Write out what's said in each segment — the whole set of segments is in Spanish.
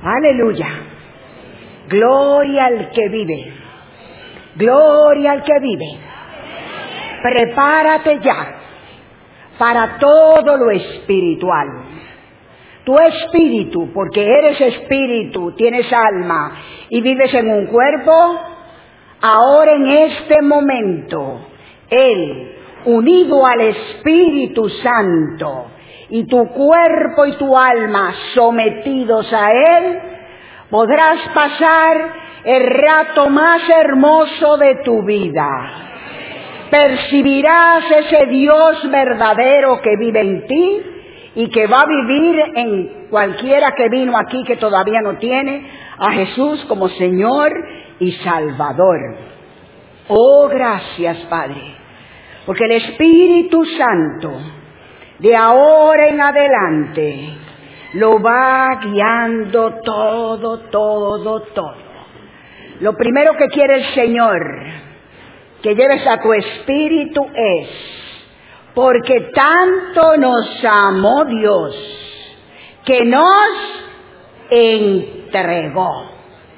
Aleluya. Gloria al que vive. Gloria al que vive. Prepárate ya para todo lo espiritual. Tu espíritu, porque eres espíritu, tienes alma y vives en un cuerpo, ahora en este momento, Él, unido al Espíritu Santo, y tu cuerpo y tu alma sometidos a Él, podrás pasar el rato más hermoso de tu vida. Percibirás ese Dios verdadero que vive en ti y que va a vivir en cualquiera que vino aquí que todavía no tiene a Jesús como Señor y Salvador. Oh, gracias, Padre, porque el Espíritu Santo de ahora en adelante lo va guiando todo. Lo primero que quiere el Señor que lleves a tu espíritu es: porque tanto nos amó Dios que nos entregó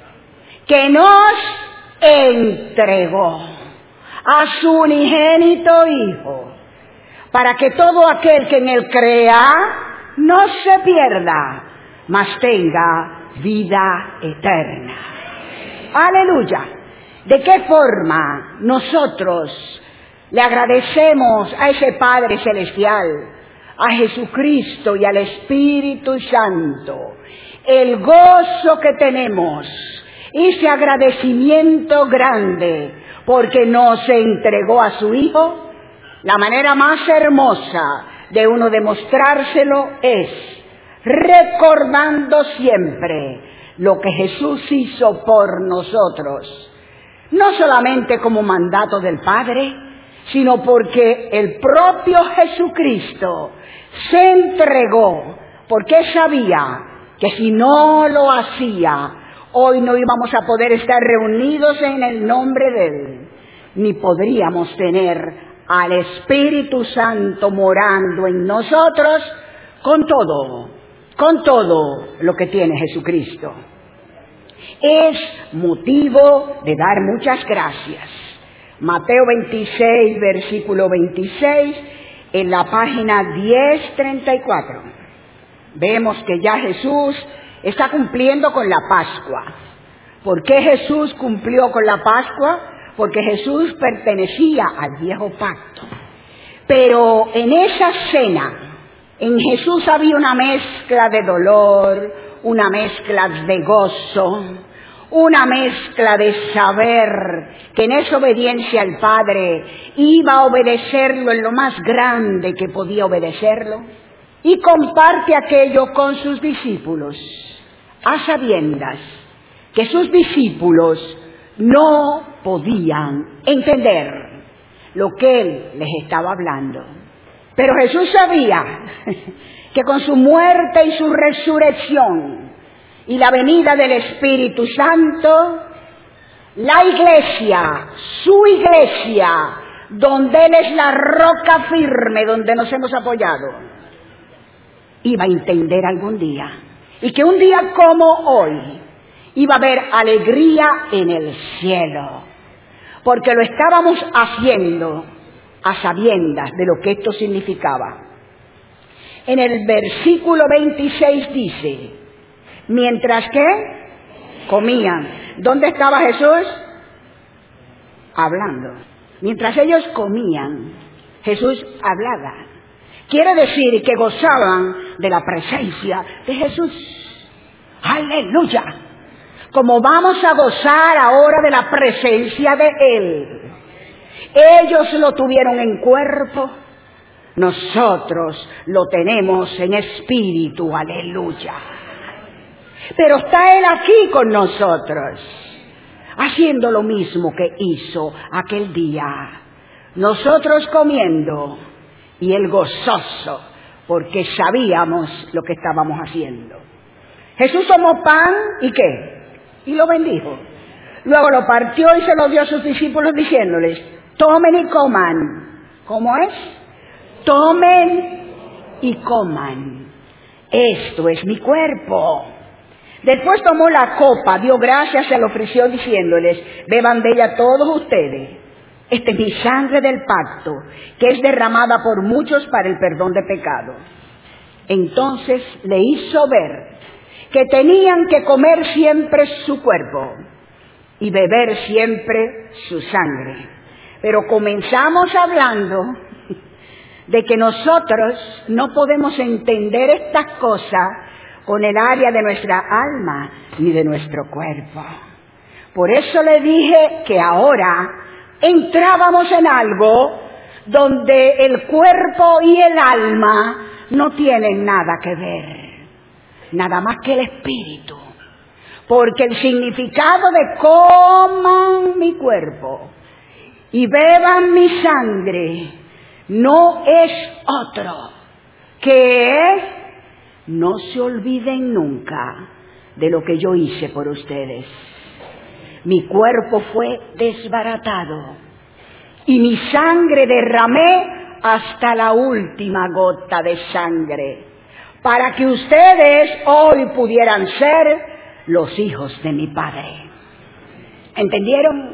a su unigénito Hijo, para que todo aquel que en Él crea no se pierda, mas tenga vida eterna. Aleluya. ¿De qué forma nosotros le agradecemos a ese Padre Celestial, a Jesucristo y al Espíritu Santo el gozo que tenemos, ese agradecimiento grande, porque nos entregó a su Hijo? La manera más hermosa de uno demostrárselo es recordando siempre lo que Jesús hizo por nosotros, no solamente como mandato del Padre, sino porque el propio Jesucristo se entregó, porque sabía que si no lo hacía, hoy no íbamos a poder estar reunidos en el nombre de Él, ni podríamos tener al Espíritu Santo morando en nosotros con todo lo que tiene Jesucristo. Es motivo de dar muchas gracias. Mateo 26, versículo 26, en la página 1034. Vemos que ya Jesús está cumpliendo con la Pascua. ¿Por qué Jesús cumplió con la Pascua? Porque Jesús pertenecía al viejo pacto. Pero en esa cena, en Jesús había una mezcla de dolor, una mezcla de gozo, una mezcla de saber que en esa obediencia al Padre iba a obedecerlo en lo más grande que podía obedecerlo, y comparte aquello con sus discípulos, a sabiendas que sus discípulos no podían entender lo que Él les estaba hablando. Pero Jesús sabía que con su muerte y su resurrección y la venida del Espíritu Santo, la iglesia, su iglesia, donde Él es la roca firme, donde nos hemos apoyado, iba a entender algún día. Y que un día como hoy iba a haber alegría en el cielo, porque lo estábamos haciendo a sabiendas de lo que esto significaba. En el versículo 26 dice: mientras que comían. ¿Dónde estaba Jesús? Hablando. Mientras ellos comían, Jesús hablaba. Quiere decir que gozaban de la presencia de Jesús. ¡Aleluya! Como vamos a gozar ahora de la presencia de Él. Ellos lo tuvieron en cuerpo, nosotros lo tenemos en espíritu. ¡Aleluya! Pero está Él aquí con nosotros, haciendo lo mismo que hizo aquel día. Nosotros comiendo y Él gozoso, porque sabíamos lo que estábamos haciendo. Jesús tomó pan y ¿qué? Y lo bendijo. Luego lo partió y se lo dio a sus discípulos diciéndoles: tomen y coman. ¿Cómo es? Tomen y coman. Esto es mi cuerpo. Después tomó la copa, dio gracias y se la ofreció diciéndoles: beban de ella todos ustedes. Esta es mi sangre del pacto, que es derramada por muchos para el perdón de pecados. Entonces le hizo ver que tenían que comer siempre su cuerpo y beber siempre su sangre. Pero comenzamos hablando de que nosotros no podemos entender estas cosas con el área de nuestra alma ni de nuestro cuerpo. Por eso le dije que ahora entrábamos en algo donde el cuerpo y el alma no tienen nada que ver, nada más que el espíritu. Porque el significado de coman mi cuerpo y beban mi sangre no es otro que no se olviden nunca de lo que yo hice por ustedes. Mi cuerpo fue desbaratado y mi sangre derramé hasta la última gota de sangre, para que ustedes hoy pudieran ser los hijos de mi Padre. ¿Entendieron?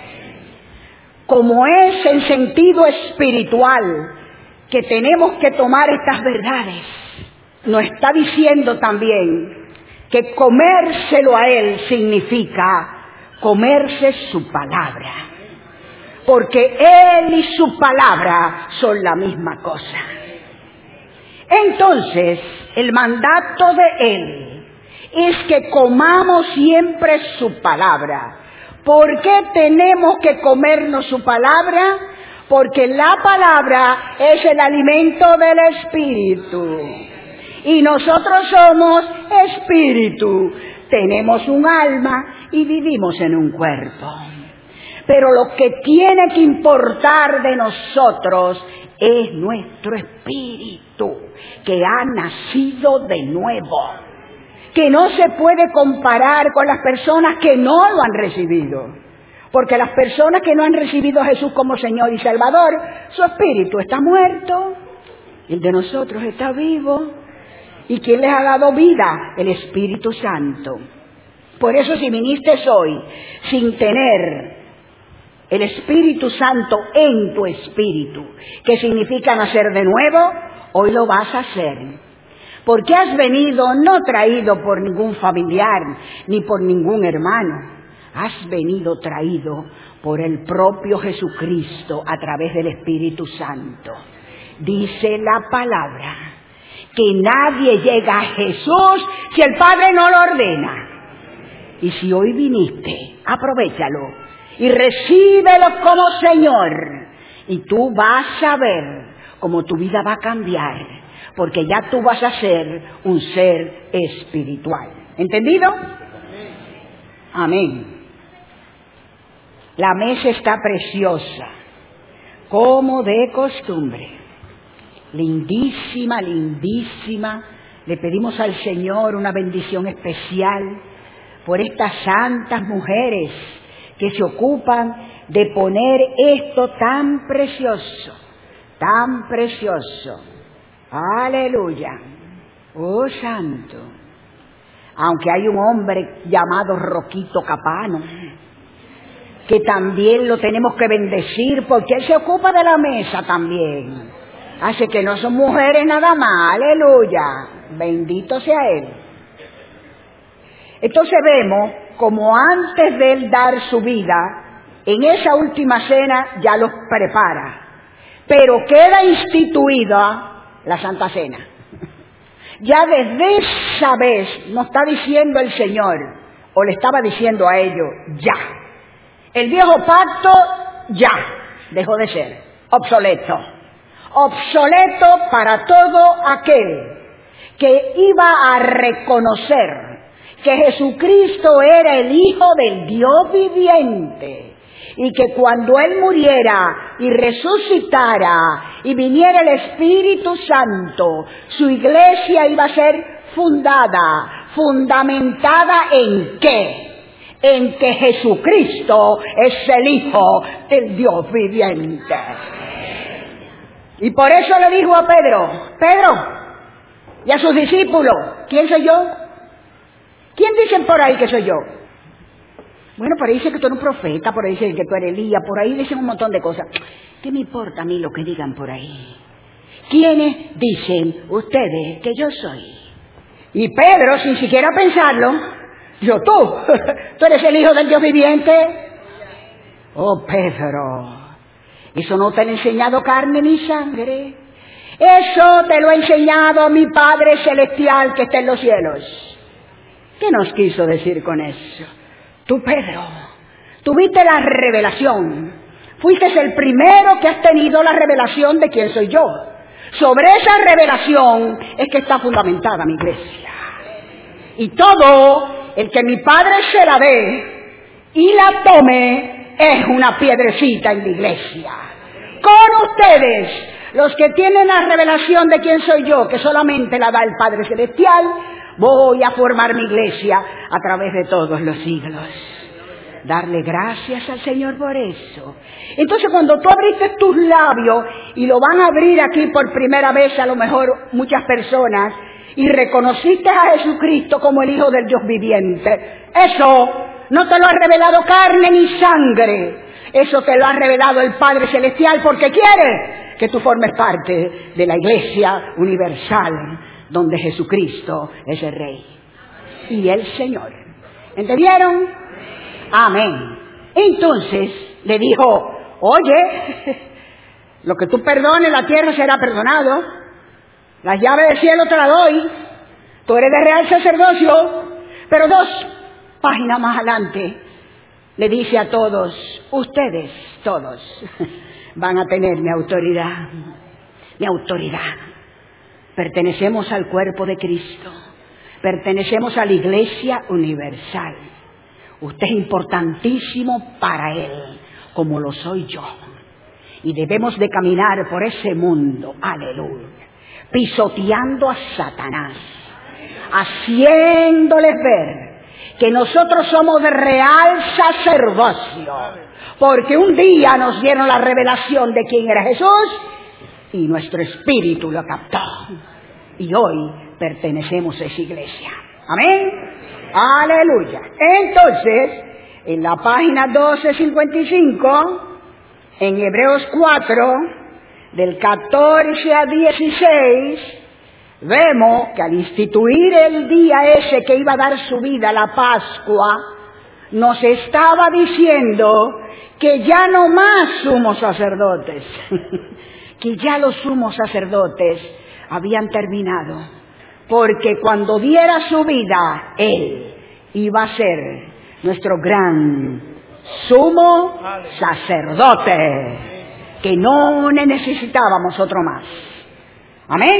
Como es en sentido espiritual que tenemos que tomar estas verdades, nos está diciendo también que comérselo a Él significa comerse su palabra, porque Él y su palabra son la misma cosa. Entonces, el mandato de Él es que comamos siempre su palabra. ¿Por qué tenemos que comernos su palabra? Porque la palabra es el alimento del espíritu. Y nosotros somos espíritu. Tenemos un alma y vivimos en un cuerpo. Pero lo que tiene que importar de nosotros es nuestro espíritu, que ha nacido de nuevo, que no se puede comparar con las personas que no lo han recibido. Porque las personas que no han recibido a Jesús como Señor y Salvador, su espíritu está muerto, el de nosotros está vivo. ¿Y quién les ha dado vida? El Espíritu Santo. Por eso, si viniste hoy sin tener el Espíritu Santo en tu espíritu, que significa nacer de nuevo, hoy lo vas a hacer. Porque has venido no traído por ningún familiar ni por ningún hermano. Has venido traído por el propio Jesucristo a través del Espíritu Santo. Dice la palabra que nadie llega a Jesús si el Padre no lo ordena. Y si hoy viniste, aprovéchalo y recíbelo como Señor. Y tú vas a ver cómo tu vida va a cambiar, porque ya tú vas a ser un ser espiritual. ¿Entendido? Amén. La mesa está preciosa, como de costumbre. Lindísima, lindísima. Le pedimos al Señor una bendición especial por estas santas mujeres que se ocupan de poner esto tan precioso, tan precioso. Aleluya. Oh, santo. Aunque hay un hombre llamado Roquito Capano, que también lo tenemos que bendecir porque él se ocupa de la mesa también. Así que no son mujeres nada más, aleluya, bendito sea Él. Entonces vemos como antes de Él dar su vida, en esa última cena ya los prepara. Pero queda instituida la Santa Cena. Ya desde esa vez nos está diciendo el Señor, o le estaba diciendo a ellos, ya. El viejo pacto ya dejó de ser obsoleto. Obsoleto para todo aquel que iba a reconocer que Jesucristo era el Hijo del Dios viviente y que cuando Él muriera y resucitara y viniera el Espíritu Santo, su iglesia iba a ser fundamentada ¿en qué? En que Jesucristo es el Hijo del Dios viviente. Y por eso le dijo a Pedro, y a sus discípulos, ¿quién soy yo? ¿Quién dicen por ahí que soy yo? Bueno, por ahí dicen que tú eres un profeta, por ahí dicen que tú eres Elías, por ahí dicen un montón de cosas. ¿Qué me importa a mí lo que digan por ahí? ¿Quiénes dicen ustedes que yo soy? Y Pedro, sin siquiera pensarlo, dijo, tú eres el Hijo del Dios viviente. Oh, Pedro, eso no te lo ha enseñado carne ni sangre. Eso te lo ha enseñado mi Padre Celestial que está en los cielos. ¿Qué nos quiso decir con eso? Tú, Pedro, tuviste la revelación. Fuiste el primero que has tenido la revelación de quién soy yo. Sobre esa revelación es que está fundamentada mi iglesia. Y todo el que mi Padre se la dé y la tome es una piedrecita en la iglesia. Con ustedes, los que tienen la revelación de quién soy yo, que solamente la da el Padre Celestial, voy a formar mi iglesia a través de todos los siglos. Darle gracias al Señor por eso. Entonces, cuando tú abriste tus labios, y lo van a abrir aquí por primera vez, a lo mejor muchas personas, y reconociste a Jesucristo como el Hijo del Dios viviente, eso no te lo ha revelado carne ni sangre. Eso te lo ha revelado el Padre Celestial porque quiere que tú formes parte de la iglesia universal donde Jesucristo es el Rey y el Señor. ¿Entendieron? Amén. Entonces le dijo, oye, lo que tú perdones la tierra será perdonado, las llaves del cielo te las doy, tú eres de real sacerdocio. Pero 2 páginas más adelante le dice a todos, ustedes todos van a tener mi autoridad, mi autoridad. Pertenecemos al cuerpo de Cristo, pertenecemos a la iglesia universal. Usted es importantísimo para Él, como lo soy yo. Y debemos de caminar por ese mundo, aleluya, pisoteando a Satanás, haciéndoles ver que nosotros somos de real sacerdocio, porque un día nos dieron la revelación de quién era Jesús y nuestro espíritu lo captó. Y hoy pertenecemos a esa iglesia. Amén. Aleluya. Entonces, en la página 1255, en Hebreos 4, del 14 a 16, vemos que al instituir el día ese que iba a dar su vida, la Pascua, nos estaba diciendo que ya no más sumos sacerdotes, que ya los sumos sacerdotes habían terminado. Porque cuando diera su vida, Él iba a ser nuestro gran sumo sacerdote, que no necesitábamos otro más. Amén.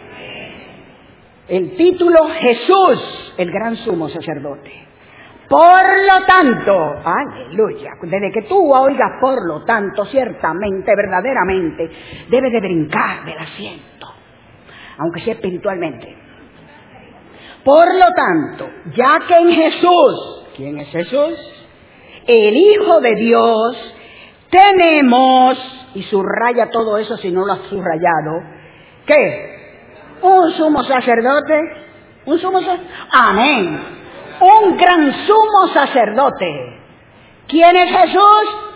El título Jesús, el gran sumo sacerdote. Por lo tanto, aleluya, desde que tú oigas por lo tanto, ciertamente, verdaderamente, debes de brincar del asiento, aunque sea espiritualmente. Por lo tanto, ya que en Jesús, ¿quién es Jesús? El Hijo de Dios, tenemos, y subraya todo eso si no lo has subrayado, ¿qué? Un sumo sacerdote, un sumo sacerdote, amén, un gran sumo sacerdote. ¿Quién es Jesús?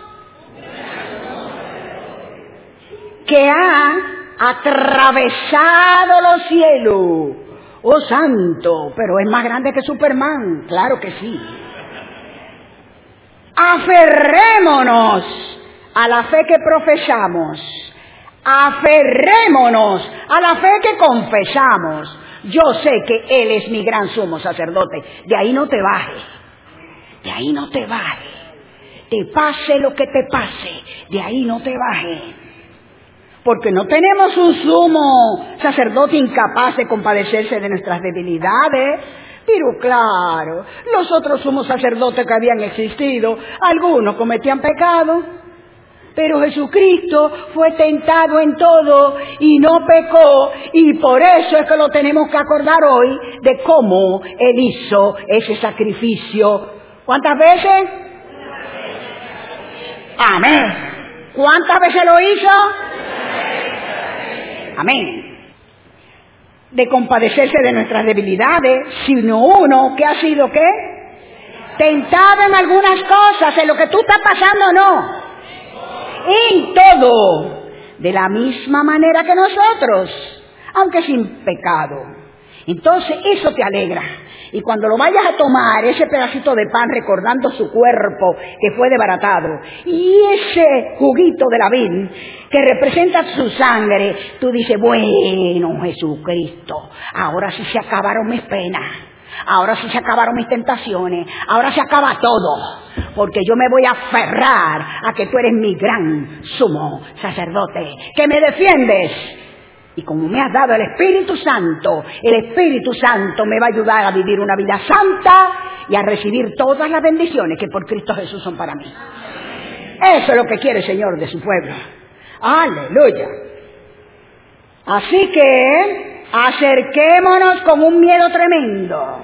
Que ha atravesado los cielos. Oh santo, pero es más grande que Superman, claro que sí. Aferrémonos a la fe que profesamos, aferrémonos a la fe que confesamos. Yo sé que Él es mi gran sumo sacerdote, de ahí no te bajes, de ahí no te bajes, te pase lo que te pase, de ahí no te bajes. Porque no tenemos un sumo sacerdote incapaz de compadecerse de nuestras debilidades. Pero claro, los otros sumos sacerdotes que habían existido, algunos cometían pecado. Pero Jesucristo fue tentado en todo y no pecó. Y por eso es que lo tenemos que acordar hoy de cómo Él hizo ese sacrificio. ¿Cuántas veces? Amén. ¿Cuántas veces lo hizo? Amén. de compadecerse de nuestras debilidades, sino uno que ha sido, ¿qué? Tentado en algunas cosas, en lo que tú estás pasando, no. En todo, de la misma manera que nosotros, aunque sin pecado. Entonces eso te alegra. Y cuando lo vayas a tomar, ese pedacito de pan recordando su cuerpo que fue desbaratado, y ese juguito de la vid que representa su sangre, tú dices, bueno, Jesucristo, ahora sí se acabaron mis penas, ahora sí se acabaron mis tentaciones, ahora se acaba todo, porque yo me voy a aferrar a que tú eres mi gran sumo sacerdote, que me defiendes. Y como me has dado el Espíritu Santo me va a ayudar a vivir una vida santa y a recibir todas las bendiciones que por Cristo Jesús son para mí. Eso es lo que quiere el Señor de su pueblo. ¡Aleluya! Así que acerquémonos con un miedo tremendo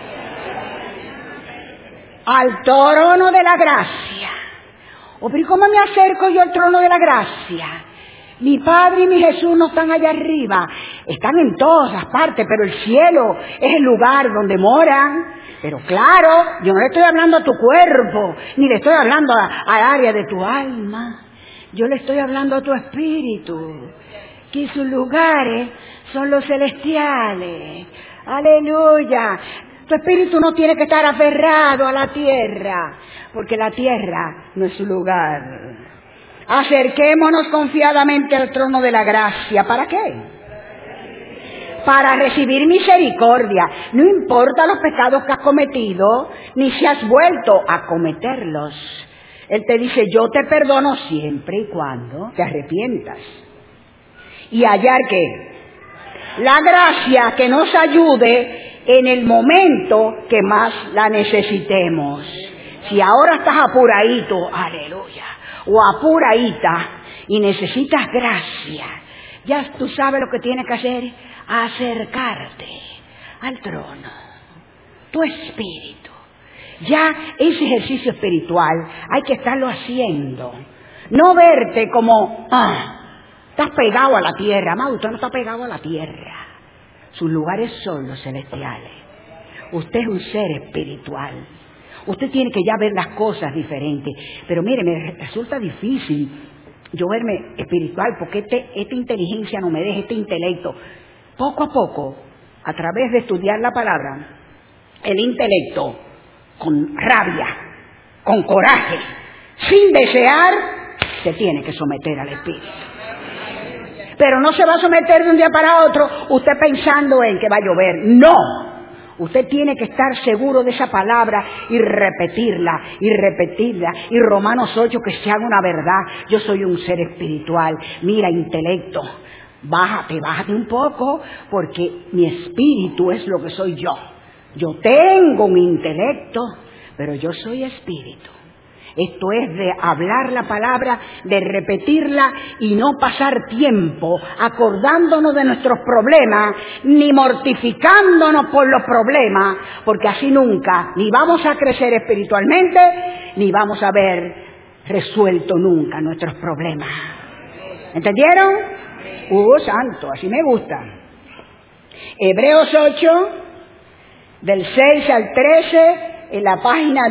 al trono de la gracia. Pero ¿cómo me acerco yo al trono de la gracia? Mi Padre y mi Jesús no están allá arriba, están en todas partes, pero el cielo es el lugar donde moran. Pero claro, yo no le estoy hablando a tu cuerpo, ni le estoy hablando al área de tu alma. Yo le estoy hablando a tu espíritu, que sus lugares son los celestiales. ¡Aleluya! Tu espíritu no tiene que estar aferrado a la tierra, porque la tierra no es su lugar. Acerquémonos confiadamente al trono de la gracia. ¿Para qué? Para recibir misericordia. No importa los pecados que has cometido, ni si has vuelto a cometerlos. Él te dice, yo te perdono siempre y cuando te arrepientas. Y hallar ¿qué? La gracia que nos ayude en el momento que más la necesitemos. Si ahora estás apuradito, aleluya, o apuradita y necesitas gracia, ya tú sabes lo que tienes que hacer, acercarte al trono, tu espíritu. Ya ese ejercicio espiritual hay que estarlo haciendo, no verte como, estás pegado a la tierra. Amado, usted no está pegado a la tierra, sus lugares son los celestiales. Usted es un ser espiritual. Usted tiene que ya ver las cosas diferentes. Pero mire, me resulta difícil yo verme espiritual porque esta inteligencia no me deja, este intelecto. Poco a poco, a través de estudiar la palabra, el intelecto, con rabia, con coraje, sin desear, se tiene que someter al espíritu. Pero no se va a someter de un día para otro usted pensando en que va a llover. No. Usted tiene que estar seguro de esa palabra y repetirla, y repetirla. Y Romanos 8, que se haga una verdad. Yo soy un ser espiritual. Mira, intelecto, bájate un poco, porque mi espíritu es lo que soy yo. Yo tengo un intelecto, pero yo soy espíritu. Esto es de hablar la palabra, de repetirla y no pasar tiempo acordándonos de nuestros problemas, ni mortificándonos por los problemas, porque así nunca ni vamos a crecer espiritualmente, ni vamos a ver resuelto nunca nuestros problemas. ¿Entendieron? Santo, así me gusta. Hebreos 8, del 6 al 13, en la página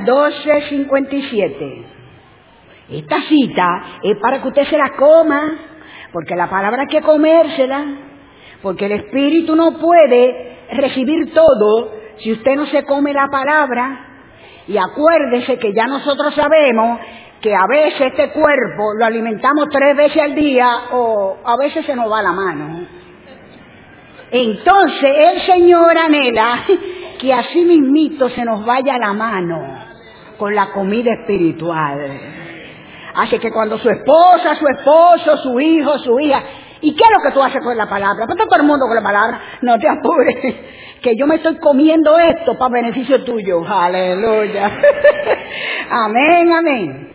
1257. Esta cita es para que usted se la coma, porque la palabra hay que comérsela, porque el espíritu no puede recibir todo si usted no se come la palabra. Y acuérdese que ya nosotros sabemos que a veces este cuerpo lo alimentamos 3 veces al día, o a veces se nos va la mano. Entonces el Señor anhela que así mismito se nos vaya la mano con la comida espiritual. Así que cuando su esposa, su esposo, su hijo, su hija, ¿y qué es lo que tú haces con la palabra? ¿Por qué todo el mundo con la palabra? No te apures, que yo me estoy comiendo esto para beneficio tuyo. Aleluya. Amén, amén.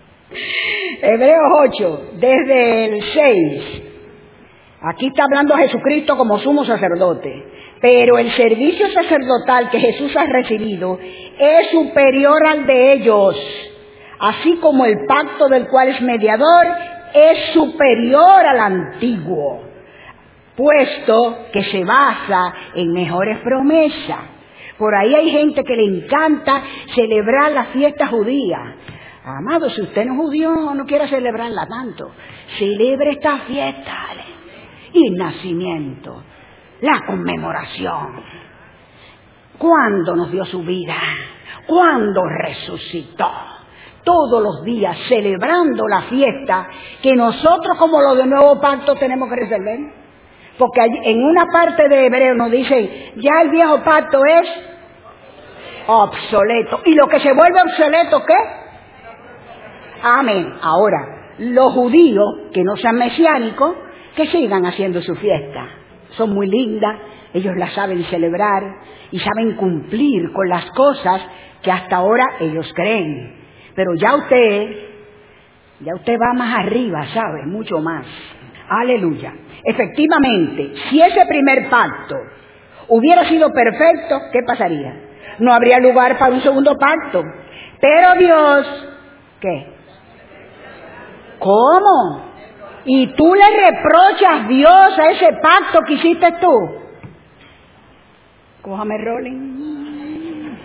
Hebreos 8, desde el 6. Aquí está hablando Jesucristo como sumo sacerdote. Pero el servicio sacerdotal que Jesús ha recibido es superior al de ellos, así como el pacto del cual es mediador es superior al antiguo. puesto que se basa en mejores promesas. Por ahí hay gente que le encanta celebrar la fiesta judía. Amado, si usted no es judío, no quiere celebrarla tanto. Celebre esta fiesta, y el nacimiento, la conmemoración. ¿Cuándo nos dio su vida? ¿Cuándo resucitó? Todos los días celebrando la fiesta que nosotros como los del Nuevo Pacto tenemos que resolver. Porque en una parte de Hebreo nos dice, ya el viejo pacto es obsoleto. ¿Y lo que se vuelve obsoleto qué? Amén. Ahora, los judíos que no sean mesiánicos, que sigan haciendo su fiesta. Son muy lindas, ellos la saben celebrar y saben cumplir con las cosas que hasta ahora ellos creen. Pero ya usted va más arriba, ¿sabe? Mucho más. Aleluya. Efectivamente, si ese primer pacto hubiera sido perfecto, ¿qué pasaría? No habría lugar para un segundo pacto. Pero Dios, ¿qué? ¿Cómo? ¿Y tú le reprochas, Dios, a ese pacto que hiciste tú? Cójame, Rolling.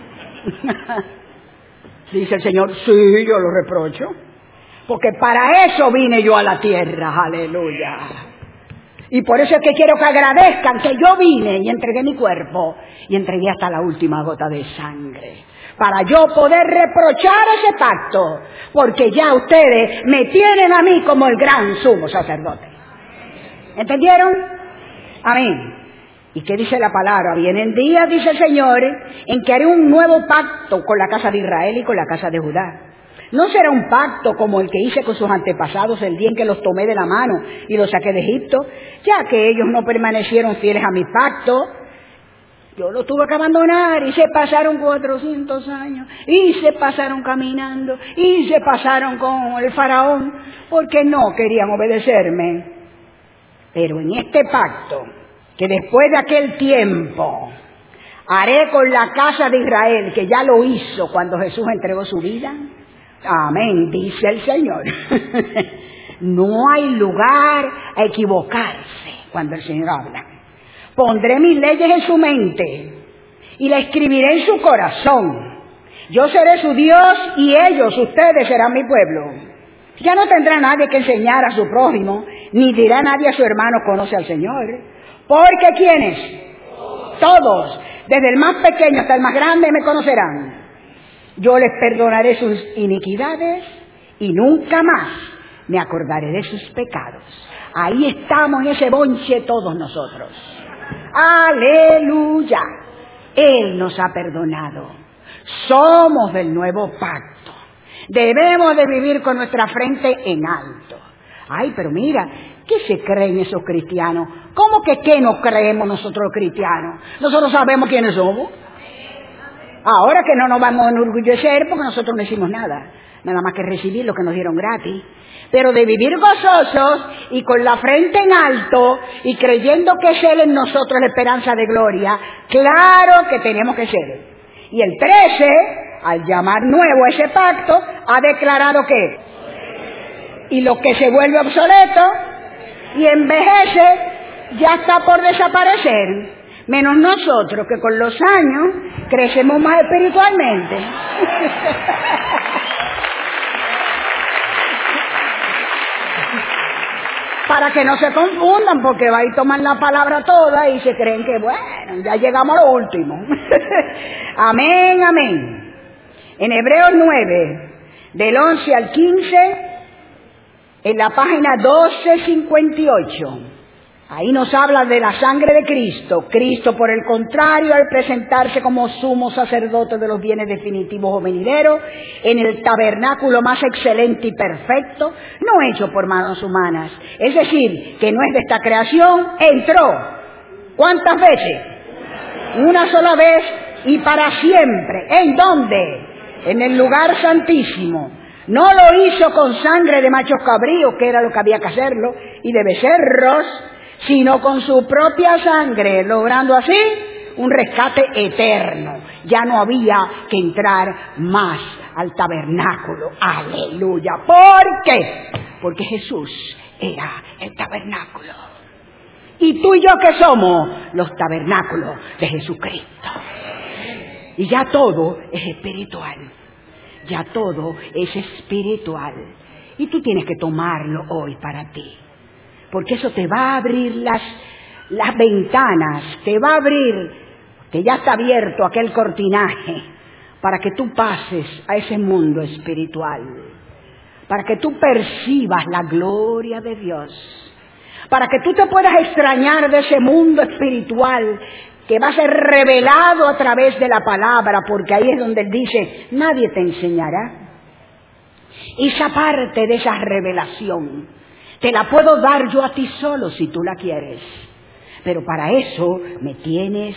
Dice el Señor, sí, yo lo reprocho. Porque para eso vine yo a la tierra, aleluya. Y por eso es que quiero que agradezcan que yo vine y entregué mi cuerpo y entregué hasta la última gota de sangre. Para yo poder reprochar ese pacto, porque ya ustedes me tienen a mí como el gran sumo sacerdote. ¿Entendieron? Amén. ¿Y qué dice la palabra? Vienen días, dice el Señor, en que haré un nuevo pacto con la casa de Israel y con la casa de Judá. No será un pacto como el que hice con sus antepasados el día en que los tomé de la mano y los saqué de Egipto, ya que ellos no permanecieron fieles a mi pacto. Yo lo tuve que abandonar y se pasaron 400 años y se pasaron caminando y se pasaron con el faraón porque no querían obedecerme. Pero en este pacto, que después de aquel tiempo haré con la casa de Israel, que ya lo hizo cuando Jesús entregó su vida, amén, dice el Señor. No hay lugar a equivocarse cuando el Señor habla. Pondré mis leyes en su mente y la escribiré en su corazón. Yo seré su Dios y ellos, ustedes, serán mi pueblo. Ya no tendrá nadie que enseñar a su prójimo, ni dirá nadie a su hermano, conoce al Señor. Porque ¿quiénes? Todos, desde el más pequeño hasta el más grande, me conocerán. Yo les perdonaré sus iniquidades y nunca más me acordaré de sus pecados. Ahí estamos en ese bonche todos nosotros. ¡Aleluya! Él nos ha perdonado. Somos del nuevo pacto. Debemos de vivir con nuestra frente en alto. Ay, pero mira, ¿qué se creen esos cristianos? ¿Cómo que qué nos creemos nosotros los cristianos? Nosotros sabemos quiénes somos. Ahora que no nos vamos a enorgullecer porque nosotros no hicimos nada más que recibir lo que nos dieron gratis. Pero de vivir gozosos y con la frente en alto y creyendo que es Él en nosotros la esperanza de gloria, claro que tenemos que ser. Y el 13, al llamar nuevo ese pacto, ha declarado que y lo que se vuelve obsoleto y envejece ya está por desaparecer. Menos nosotros, que con los años crecemos más espiritualmente. Para que no se confundan, porque va y toman la palabra toda y se creen que, bueno, ya llegamos a lo último. Amén, amén. En Hebreos 9, del 11 al 15, en la página 1258, ahí nos habla de la sangre de Cristo. Cristo, por el contrario, al presentarse como sumo sacerdote de los bienes definitivos o venideros, en el tabernáculo más excelente y perfecto, no hecho por manos humanas, es decir, que no es de esta creación, entró. ¿Cuántas veces? Una sola vez y para siempre. ¿En dónde? En el lugar santísimo. No lo hizo con sangre de machos cabríos, que era lo que había que hacerlo, y de becerros, sino con su propia sangre, logrando así un rescate eterno. Ya no había que entrar más al tabernáculo. ¡Aleluya! ¿Por qué? Porque Jesús era el tabernáculo. ¿Y tú y yo qué somos? Los tabernáculos de Jesucristo. Y ya todo es espiritual. Ya todo es espiritual. Y tú tienes que tomarlo hoy para ti. Porque eso te va a abrir las ventanas, te va a abrir, que ya está abierto aquel cortinaje, para que tú pases a ese mundo espiritual. Para que tú percibas la gloria de Dios. Para que tú te puedas extrañar de ese mundo espiritual que va a ser revelado a través de la palabra, porque ahí es donde Él dice, nadie te enseñará. Y esa parte de esa revelación, te la puedo dar yo a ti solo si tú la quieres. Pero para eso me tienes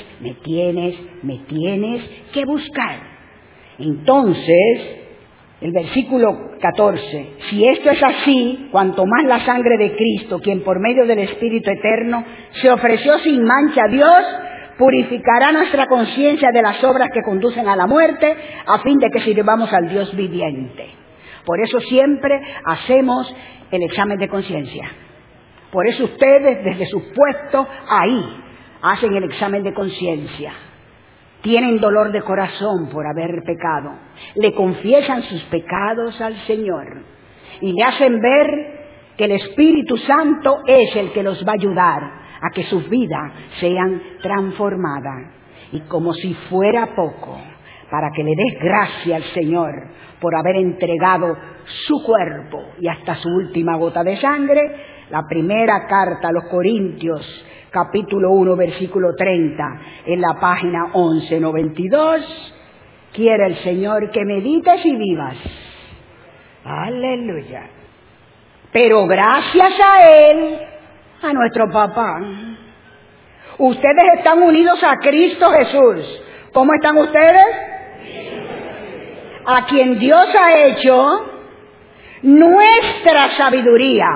que buscar. Entonces, el versículo 14, si esto es así, cuanto más la sangre de Cristo, quien por medio del Espíritu Eterno se ofreció sin mancha a Dios, purificará nuestra conciencia de las obras que conducen a la muerte, a fin de que sirvamos al Dios viviente. Por eso siempre hacemos el examen de conciencia. Por eso ustedes, desde sus puestos, ahí, hacen el examen de conciencia. Tienen dolor de corazón por haber pecado. Le confiesan sus pecados al Señor. Y le hacen ver que el Espíritu Santo es el que los va a ayudar a que sus vidas sean transformadas. Y como si fuera poco, para que le des gracia al Señor por haber entregado su cuerpo y hasta su última gota de sangre, la primera carta a los Corintios, capítulo 1, versículo 30, en la página 1192, quiere el Señor que medites y vivas. Aleluya. Pero gracias a Él, a nuestro papá, ustedes están unidos a Cristo Jesús. ¿Cómo están ustedes? A quien Dios ha hecho nuestra sabiduría.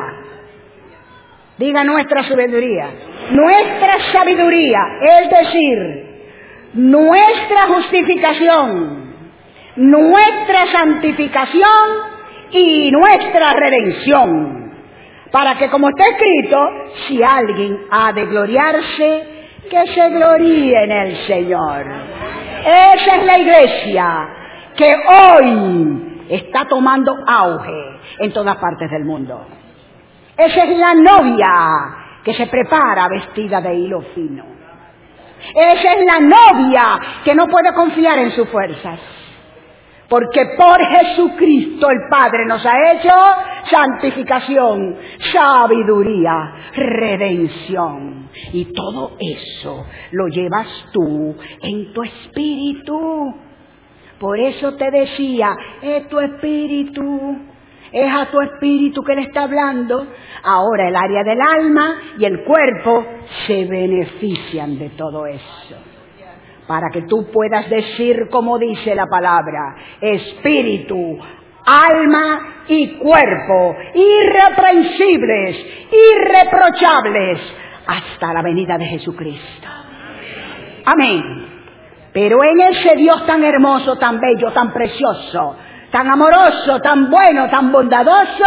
Diga nuestra sabiduría. Nuestra sabiduría, es decir, nuestra justificación, nuestra santificación y nuestra redención. Para que, como está escrito, si alguien ha de gloriarse, que se gloríe en el Señor. Esa es la iglesia que hoy está tomando auge en todas partes del mundo. Esa es la novia que se prepara vestida de hilo fino. Esa es la novia que no puede confiar en sus fuerzas. Porque por Jesucristo el Padre nos ha hecho santificación, sabiduría, redención. Y todo eso lo llevas tú en tu espíritu. Por eso te decía, es tu espíritu. Es a tu espíritu que le está hablando. Ahora el área del alma y el cuerpo se benefician de todo eso. Para que tú puedas decir como dice la palabra, espíritu, alma y cuerpo, irreprensibles, irreprochables, hasta la venida de Jesucristo. Amén. Pero en ese Dios tan hermoso, tan bello, tan precioso, tan amoroso, tan bueno, tan bondadoso,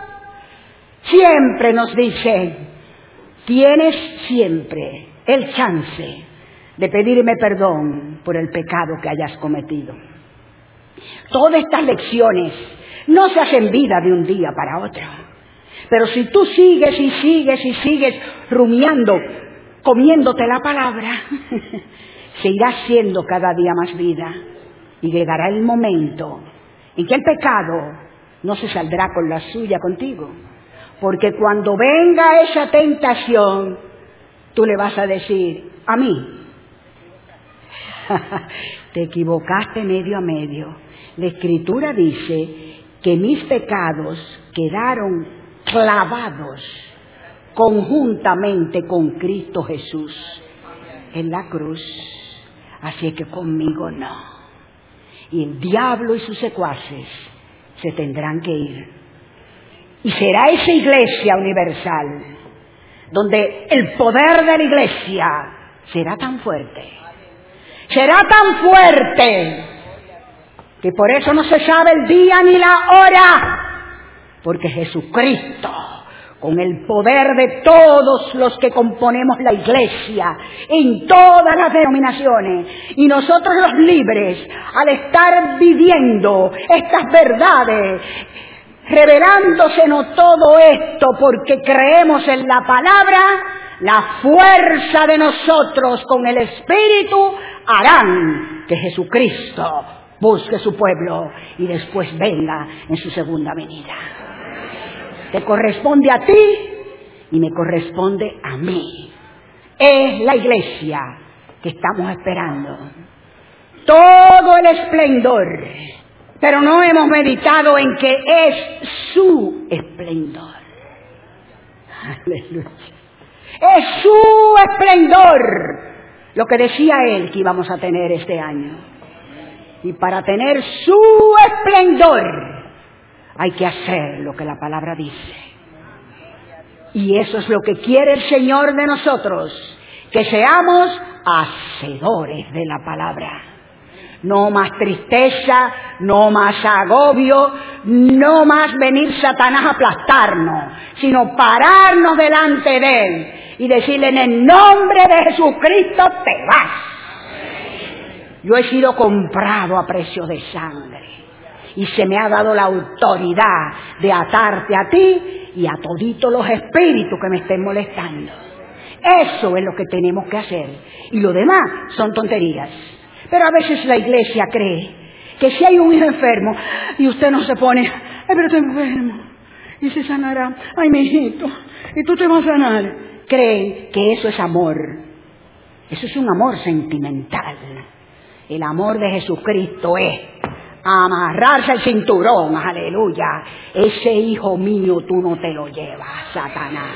siempre nos dice, tienes siempre el chance de pedirme perdón por el pecado que hayas cometido. Todas estas lecciones no se hacen vida de un día para otro. Pero si tú sigues y sigues y sigues rumiando, comiéndote la palabra, se irá haciendo cada día más vida. Y llegará el momento en que el pecado no se saldrá con la suya contigo. Porque cuando venga esa tentación, tú le vas a decir, a mí, te equivocaste medio a medio. La Escritura dice que mis pecados quedaron clavados conjuntamente con Cristo Jesús en la cruz. Así es que conmigo no. Y el diablo y sus secuaces se tendrán que ir. Y será esa iglesia universal donde el poder de la iglesia será tan fuerte. Será tan fuerte que por eso no se sabe el día ni la hora. Porque Jesucristo, con el poder de todos los que componemos la iglesia, en todas las denominaciones, y nosotros los libres, al estar viviendo estas verdades, revelándosenos todo esto porque creemos en la palabra, la fuerza de nosotros con el Espíritu harán que Jesucristo busque su pueblo y después venga en su segunda venida. Te corresponde a ti y me corresponde a mí. Es la iglesia que estamos esperando. Todo el esplendor, pero no hemos meditado en que es su esplendor. Aleluya. Es su esplendor lo que decía él que íbamos a tener este año. Y para tener su esplendor hay que hacer lo que la palabra dice. Y eso es lo que quiere el Señor de nosotros, que seamos hacedores de la palabra. No más tristeza, no más agobio, no más venir Satanás a aplastarnos, sino pararnos delante de Él y decirle: en el nombre de Jesucristo te vas. Yo he sido comprado a precio de sangre y se me ha dado la autoridad de atarte a ti y a toditos los espíritus que me estén molestando. Eso es lo que tenemos que hacer, y lo demás son tonterías. Pero a veces la iglesia cree que si hay un hijo enfermo y usted no se pone: ay, pero estoy enfermo y se sanará, ay, mi hijito, y tú te vas a sanar. Creen que eso es amor. Eso es un amor sentimental. El amor de Jesucristo es amarrarse el cinturón, aleluya. Ese hijo mío tú no te lo llevas, Satanás.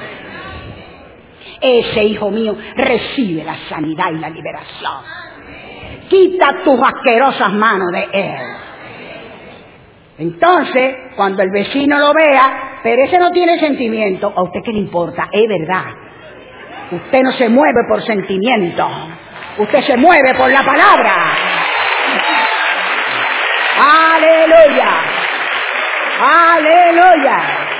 Ese hijo mío recibe la sanidad y la liberación. Quita tus asquerosas manos de él. Entonces, cuando el vecino lo vea, pero ese no tiene sentimiento, ¿a usted qué le importa? Es verdad. Usted no se mueve por sentimiento. Usted se mueve por la palabra. ¡Aleluya! ¡Aleluya!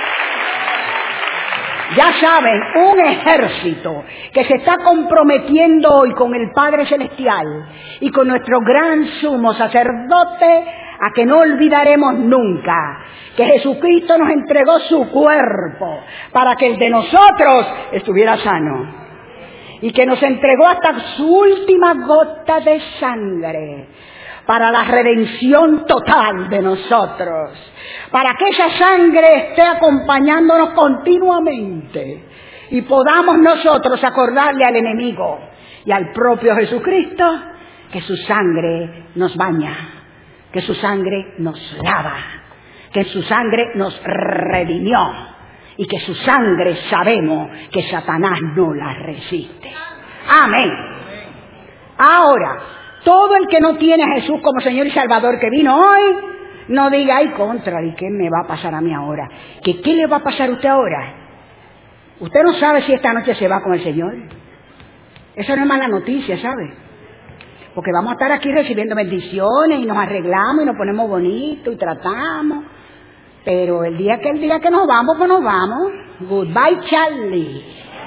Ya saben, un ejército que se está comprometiendo hoy con el Padre Celestial y con nuestro gran sumo sacerdote, a que no olvidaremos nunca que Jesucristo nos entregó su cuerpo para que el de nosotros estuviera sano, y que nos entregó hasta su última gota de sangre para la redención total de nosotros, para que esa sangre esté acompañándonos continuamente y podamos nosotros acordarle al enemigo y al propio Jesucristo que su sangre nos baña, que su sangre nos lava, que su sangre nos redimió y que su sangre sabemos que Satanás no la resiste. Amén. Ahora, todo el que no tiene a Jesús como Señor y Salvador que vino hoy, no diga: ay, contra, ¿y qué me va a pasar a mí ahora? ¿Qué le va a pasar a usted ahora? Usted no sabe si esta noche se va con el Señor. Eso no es mala noticia, ¿sabe? Porque vamos a estar aquí recibiendo bendiciones y nos arreglamos y nos ponemos bonitos y tratamos. Pero el día que nos vamos, pues nos vamos. Goodbye, Charlie.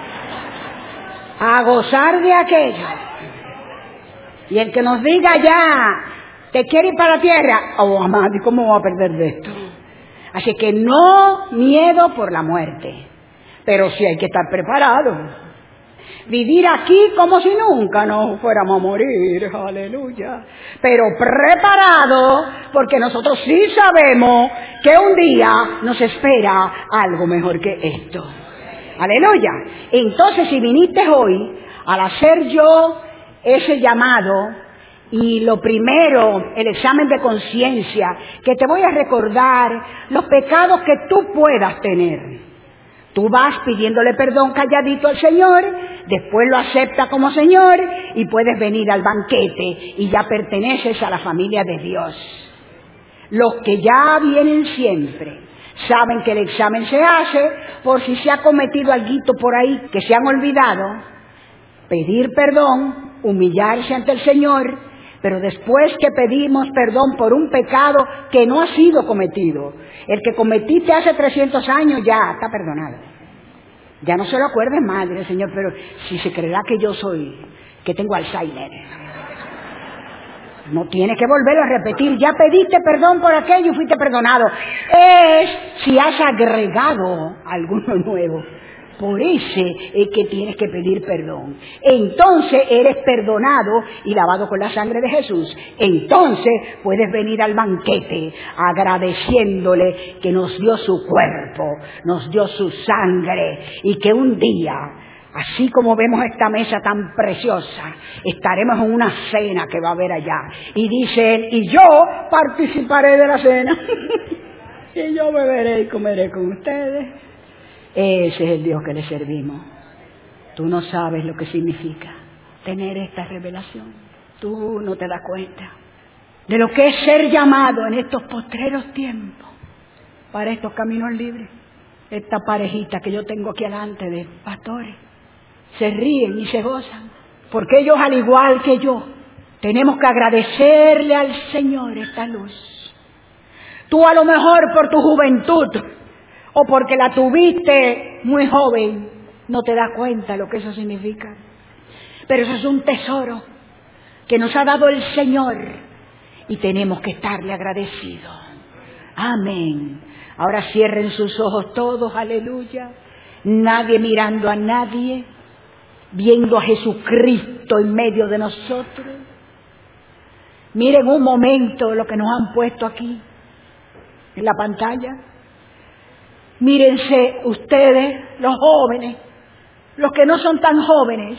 A gozar de aquello. Y el que nos diga ya, ¿te quiere ir para la tierra? Oh, amado, ¿y cómo voy a perder de esto? Así que no miedo por la muerte, pero sí hay que estar preparado. Vivir aquí como si nunca nos fuéramos a morir, aleluya. Pero preparado, porque nosotros sí sabemos que un día nos espera algo mejor que esto. Aleluya. Entonces, si viniste hoy, al hacer yo ese llamado, y lo primero, el examen de conciencia, que te voy a recordar los pecados que tú puedas tener. Tú vas pidiéndole perdón calladito al Señor, después lo aceptas como Señor y puedes venir al banquete y ya perteneces a la familia de Dios. Los que ya vienen siempre saben que el examen se hace por si se ha cometido alguito por ahí que se han olvidado, pedir perdón, humillarse ante el Señor, pero después que pedimos perdón por un pecado que no ha sido cometido, el que cometiste hace 300 años ya está perdonado. Ya no se lo acuerdes más, dile, Señor, pero si se creerá que tengo Alzheimer. No tienes que volverlo a repetir. Ya pediste perdón por aquello y fuiste perdonado. Es si has agregado alguno nuevo. Por ese es que tienes que pedir perdón. Entonces eres perdonado y lavado con la sangre de Jesús. Entonces puedes venir al banquete agradeciéndole que nos dio su cuerpo, nos dio su sangre y que un día, así como vemos esta mesa tan preciosa, estaremos en una cena que va a haber allá. Y dice él, y yo participaré de la cena. Y yo beberé y comeré con ustedes. Ese es el Dios que le servimos. Tú no sabes lo que significa tener esta revelación. Tú no te das cuenta de lo que es ser llamado en estos postreros tiempos para estos caminos libres. Esta parejita que yo tengo aquí delante de pastores se ríen y se gozan, porque ellos, al igual que yo, tenemos que agradecerle al Señor esta luz. Tú a lo mejor por tu juventud o porque la tuviste muy joven, no te das cuenta lo que eso significa. Pero eso es un tesoro que nos ha dado el Señor y tenemos que estarle agradecidos. Amén. Ahora cierren sus ojos todos, aleluya. Nadie mirando a nadie, viendo a Jesucristo en medio de nosotros. Miren un momento lo que nos han puesto aquí en la pantalla. Mírense ustedes, los jóvenes, los que no son tan jóvenes.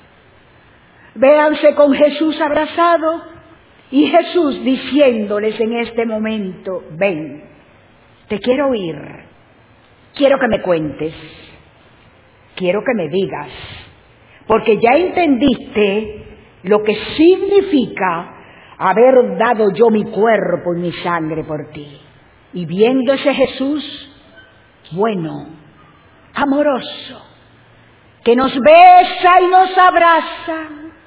Véanse con Jesús abrazado y Jesús diciéndoles en este momento, ven, te quiero oír, quiero que me cuentes, quiero que me digas, porque ya entendiste lo que significa haber dado yo mi cuerpo y mi sangre por ti. Y viendo ese Jesús bueno, amoroso, que nos besa y nos abraza,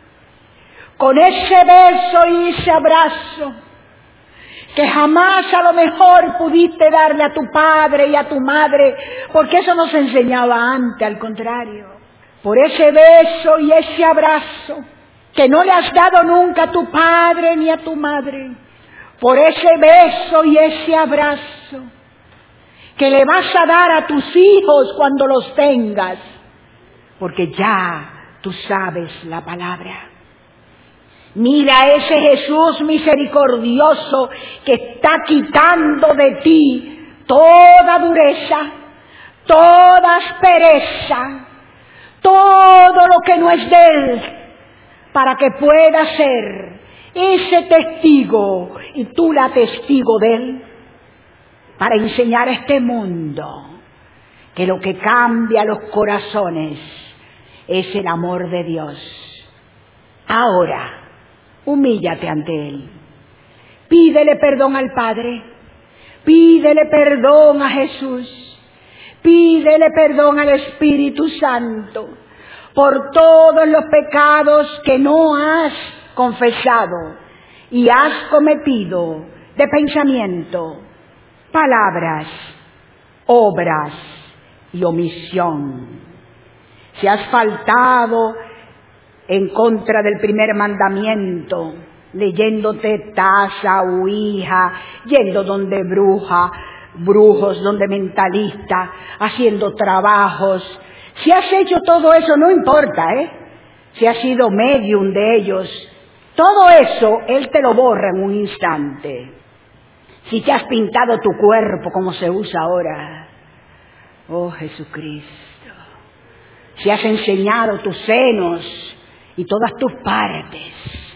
con ese beso y ese abrazo, que jamás a lo mejor pudiste darle a tu padre y a tu madre, porque eso no se enseñaba antes, al contrario. Por ese beso y ese abrazo, que no le has dado nunca a tu padre ni a tu madre, por ese beso y ese abrazo, que le vas a dar a tus hijos cuando los tengas, porque ya tú sabes la palabra. Mira a ese Jesús misericordioso que está quitando de ti toda dureza, toda aspereza, todo lo que no es de Él, para que pueda ser ese testigo y tú la testigo de Él, para enseñar a este mundo que lo que cambia los corazones es el amor de Dios. Ahora, humíllate ante Él. Pídele perdón al Padre. Pídele perdón a Jesús. Pídele perdón al Espíritu Santo por todos los pecados que no has confesado y has cometido de pensamiento, palabras, obras y omisión. Si has faltado en contra del primer mandamiento, leyéndote taza, ouija, yendo donde brujos, donde mentalista, haciendo trabajos. Si has hecho todo eso, no importa, si has sido medium de ellos, todo eso Él te lo borra en un instante. Si te has pintado tu cuerpo como se usa ahora, oh Jesucristo, si has enseñado tus senos y todas tus partes,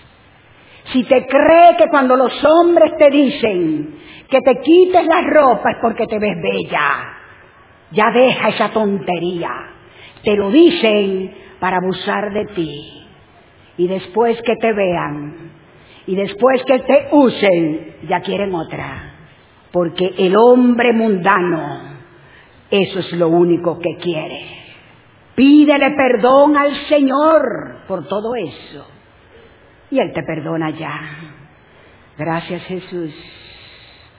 si te cree que cuando los hombres te dicen que te quites la ropa es porque te ves bella, ya deja esa tontería. Te lo dicen para abusar de ti. Y después que te vean, y después que te usen, ya quieren otra. Porque el hombre mundano, eso es lo único que quiere. Pídele perdón al Señor por todo eso. Y Él te perdona ya. Gracias, Jesús.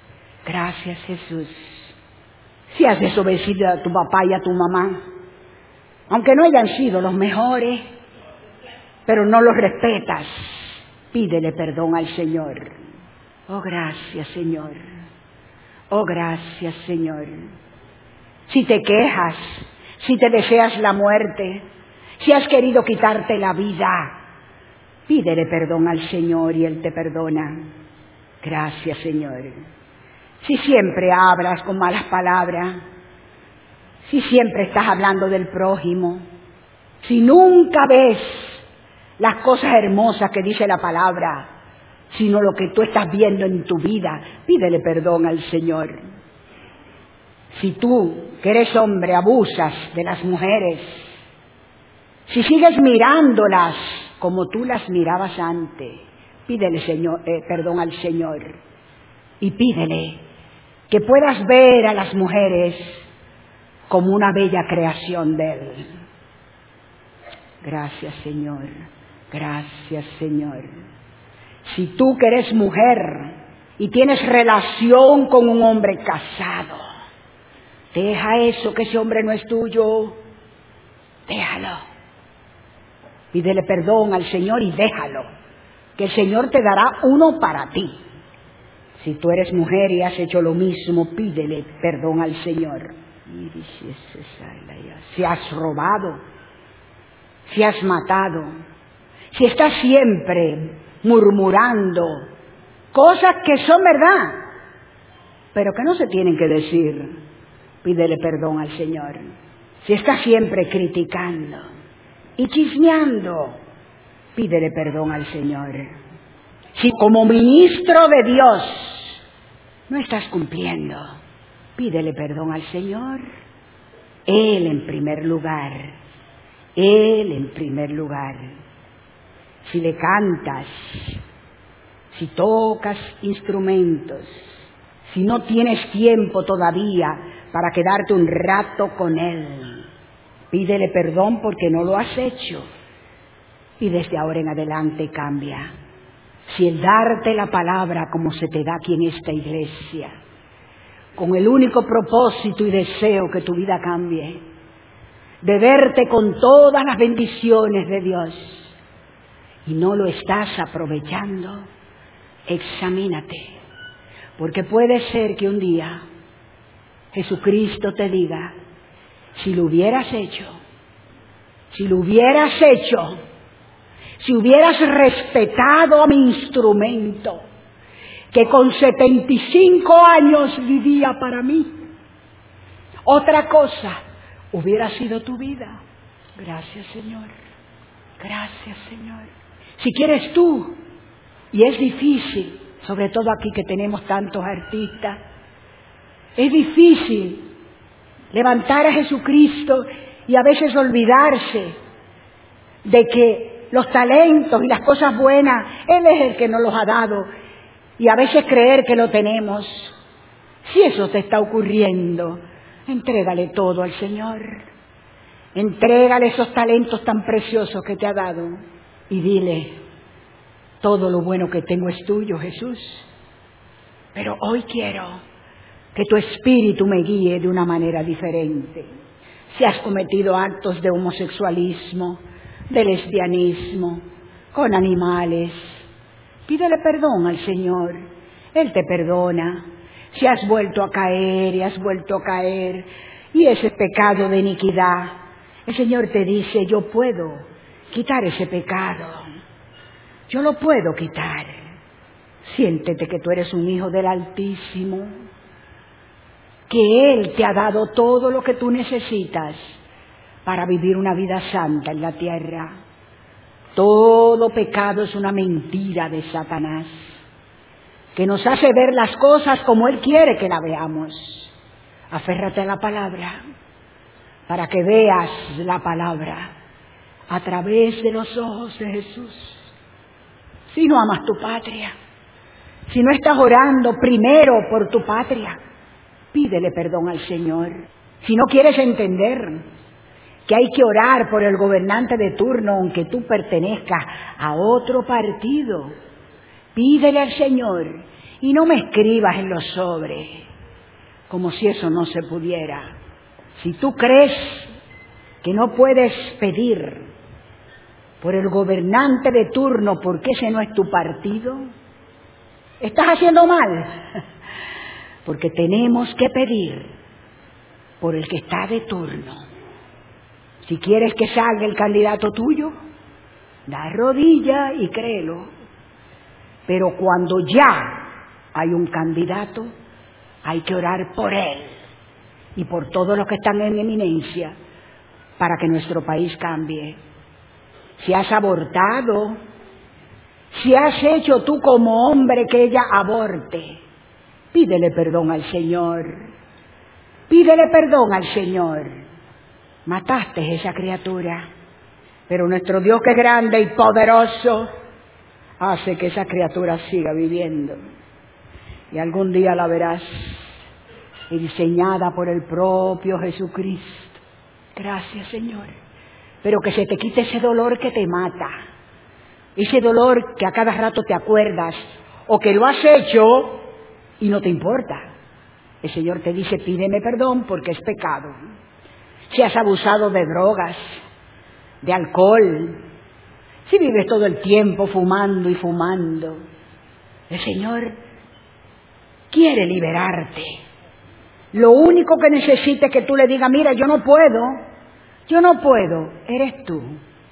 Gracias, Jesús. Si has desobedecido a tu papá y a tu mamá, aunque no hayan sido los mejores, pero no los respetas, pídele perdón al Señor. Oh, gracias, Señor. Oh, gracias, Señor. Si te quejas, si te deseas la muerte, si has querido quitarte la vida, pídele perdón al Señor y Él te perdona. Gracias, Señor. Si siempre hablas con malas palabras, si siempre estás hablando del prójimo, si nunca ves las cosas hermosas que dice la palabra, sino lo que tú estás viendo en tu vida, pídele perdón al Señor. Si tú, que eres hombre, abusas de las mujeres, si sigues mirándolas como tú las mirabas antes, pídele perdón al Señor y pídele que puedas ver a las mujeres como una bella creación de Él. Gracias, Señor. Gracias, Señor. Si tú que eres mujer y tienes relación con un hombre casado, deja eso, que ese hombre no es tuyo. Déjalo. Pídele perdón al Señor y déjalo, que el Señor te dará uno para ti. Si tú eres mujer y has hecho lo mismo, pídele perdón al Señor. Si has robado, si has matado, si estás siempre murmurando cosas que son verdad, pero que no se tienen que decir, pídele perdón al Señor. Si estás siempre criticando y chismeando, pídele perdón al Señor. Si como ministro de Dios no estás cumpliendo, pídele perdón al Señor. Él en primer lugar. Él en primer lugar. Si le cantas, si tocas instrumentos, si no tienes tiempo todavía para quedarte un rato con Él, pídele perdón porque no lo has hecho. Y desde ahora en adelante cambia. Si el darte la palabra como se te da aquí en esta iglesia, con el único propósito y deseo que tu vida cambie, de verte con todas las bendiciones de Dios, y no lo estás aprovechando, examínate, porque puede ser que un día Jesucristo te diga, si lo hubieras hecho, si hubieras respetado a mi instrumento, que con 75 años vivía para mí, otra cosa hubiera sido tu vida. Gracias, Señor. Gracias, Señor. Si quieres tú, y es difícil, sobre todo aquí que tenemos tantos artistas, es difícil levantar a Jesucristo y a veces olvidarse de que los talentos y las cosas buenas, Él es el que nos los ha dado, y a veces creer que lo tenemos. Si eso te está ocurriendo, entrégale todo al Señor. Entrégale esos talentos tan preciosos que te ha dado y dile, todo lo bueno que tengo es tuyo, Jesús, pero hoy quiero que tu espíritu me guíe de una manera diferente. Si has cometido actos de homosexualismo, de lesbianismo, con animales, pídele perdón al Señor. Él te perdona. Si has vuelto a caer y has vuelto a caer, y ese pecado de iniquidad, el Señor te dice, yo puedo quitar ese pecado. Yo lo puedo quitar. Siéntete que tú eres un hijo del Altísimo, que Él te ha dado todo lo que tú necesitas para vivir una vida santa en la tierra. Todo pecado es una mentira de Satanás, que nos hace ver las cosas como Él quiere que la veamos. Aférrate a la palabra, para que veas la palabra a través de los ojos de Jesús. Si no amas tu patria, si no estás orando primero por tu patria, pídele perdón al Señor. Si no quieres entender que hay que orar por el gobernante de turno, aunque tú pertenezcas a otro partido, pídele al Señor y no me escribas en los sobres, como si eso no se pudiera. Si tú crees que no puedes pedir por el gobernante de turno porque ese no es tu partido, estás haciendo mal, porque tenemos que pedir por el que está de turno. Si quieres que salga el candidato tuyo, da rodilla y créelo, pero cuando ya hay un candidato, hay que orar por él y por todos los que están en eminencia para que nuestro país cambie. Si has abortado, si has hecho tú como hombre que ella aborte, pídele perdón al Señor. Pídele perdón al Señor. Mataste a esa criatura, pero nuestro Dios, que es grande y poderoso, hace que esa criatura siga viviendo. Y algún día la verás enseñada por el propio Jesucristo. Gracias, Señor. Pero que se te quite ese dolor que te mata, ese dolor que a cada rato te acuerdas, o que lo has hecho y no te importa. El Señor te dice, pídeme perdón porque es pecado. Si has abusado de drogas, de alcohol, si vives todo el tiempo fumando y fumando, el Señor quiere liberarte. Lo único que necesita es que tú le digas, mira, yo no puedo, eres tú.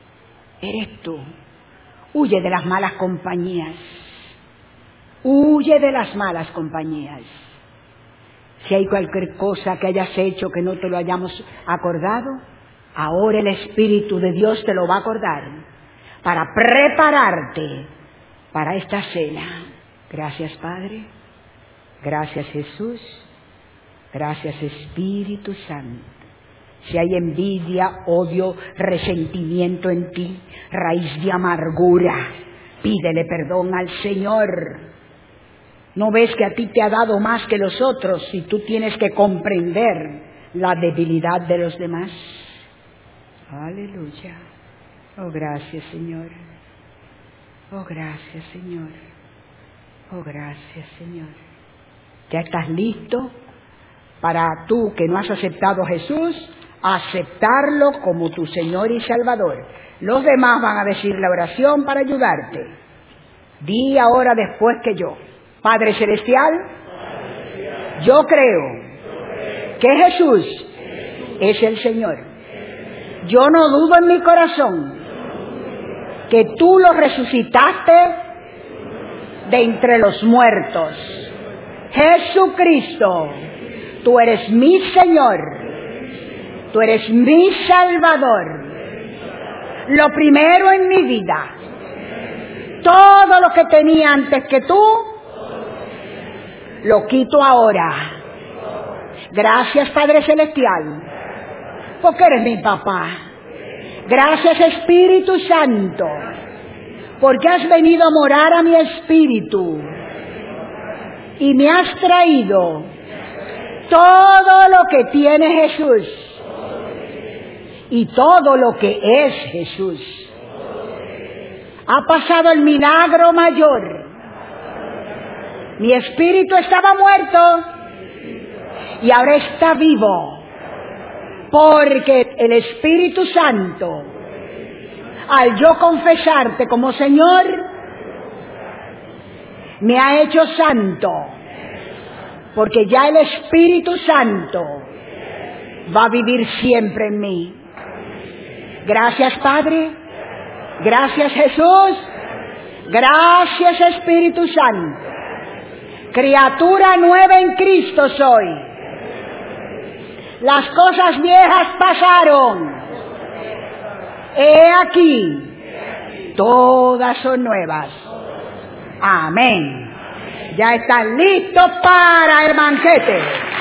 Huye de las malas compañías, huye de las malas compañías. Si hay cualquier cosa que hayas hecho que no te lo hayamos acordado, ahora el Espíritu de Dios te lo va a acordar para prepararte para esta cena. Gracias, Padre. Gracias, Jesús. Gracias, Espíritu Santo. Si hay envidia, odio, resentimiento en ti, raíz de amargura, pídele perdón al Señor. ¿No ves que a ti te ha dado más que los otros y tú tienes que comprender la debilidad de los demás? Aleluya. Oh, gracias, Señor. Oh, gracias, Señor. Oh, gracias, Señor. ¿Ya estás listo para tú, que no has aceptado a Jesús, aceptarlo como tu Señor y Salvador? Los demás van a decir la oración para ayudarte. Di ahora después que yo. Padre Celestial, yo creo que Jesús es el Señor. Yo no dudo en mi corazón que tú lo resucitaste de entre los muertos. Jesucristo, tú eres mi Señor, tú eres mi Salvador, lo primero en mi vida. Todo lo que tenía antes que tú, lo quito ahora. Gracias, Padre Celestial, porque eres mi papá. Gracias, Espíritu Santo, porque has venido a morar a mi espíritu y me has traído todo lo que tiene Jesús y todo lo que es Jesús. Ha pasado el milagro mayor. Mi espíritu estaba muerto y ahora está vivo, porque el Espíritu Santo, al yo confesarte como Señor, me ha hecho santo, porque ya el Espíritu Santo va a vivir siempre en mí. Gracias, Padre. Gracias, Jesús. Gracias, Espíritu Santo. Criatura nueva en Cristo soy. Las cosas viejas pasaron. He aquí, todas son nuevas. Amén. Ya están listos para el banquete.